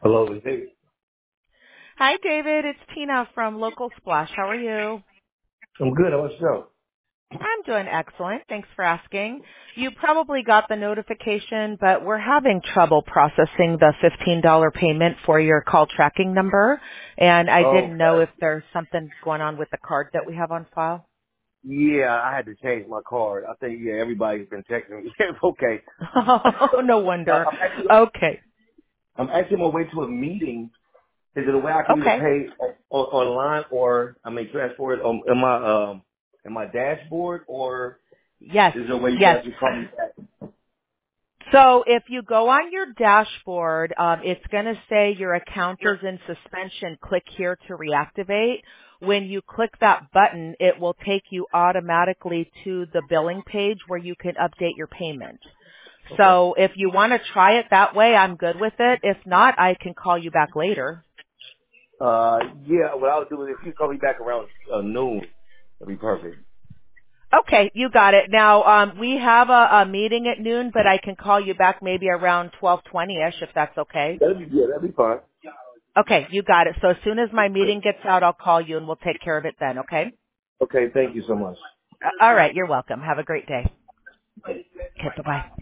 Hello, is David? Hi, David. It's Tina from Local Splash. How are you? I'm good. How about yourself? I'm doing excellent. Thanks for asking. You probably got the notification, but we're having trouble processing the $15 payment for your call tracking number, and I Oh, didn't know okay. if there's something going on with the card that we have on file. Yeah, I had to change my card. I think everybody's been texting me. It's okay. Oh, no wonder. I'm actually Okay. on my way to a meeting. Is it a way I can either Okay. pay online or transfer it in my dashboard, or Yes. is there a way you Yes. guys can call me back? So if you go on your dashboard, it's going to say your account is in suspension. Click here to reactivate. When you click that button, it will take you automatically to the billing page where you can update your payment. Okay. So if you want to try it that way, I'm good with it. If not, I can call you back later. Yeah. What I'll do is if you call me back around noon, that'd be perfect. Okay, you got it. Now, we have a meeting at noon, but I can call you back maybe around 12:20ish if that's okay. That'd be fine. Okay, you got it. So as soon as my meeting gets out, I'll call you and we'll take care of it then, okay? Okay. Thank you so much. All right, you're welcome. Have a great day. Okay, bye-bye.